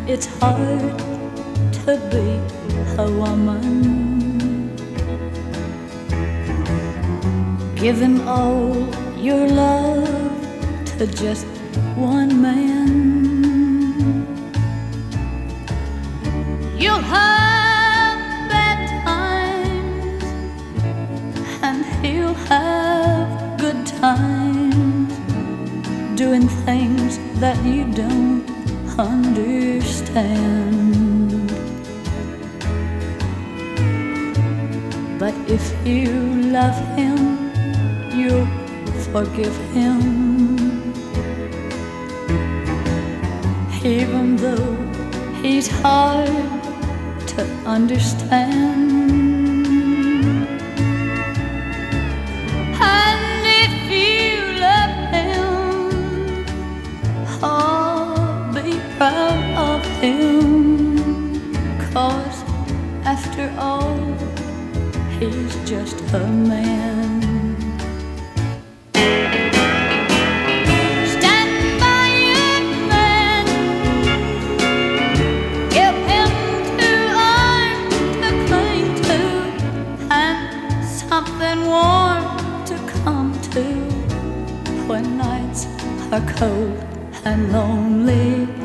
it's hard to be a woman. Giving all your love to just one man. You'll have bad times and he'll have good times, doing things that you don't understand. But if you love him, you'll forgive him, even though he's hard to understand. And if you love him, oh, be proud of him, 'cause after all, he's just a man. Stand by your man, give him 2 arms to cling to, and something warm to come to when nights are cold and lonely.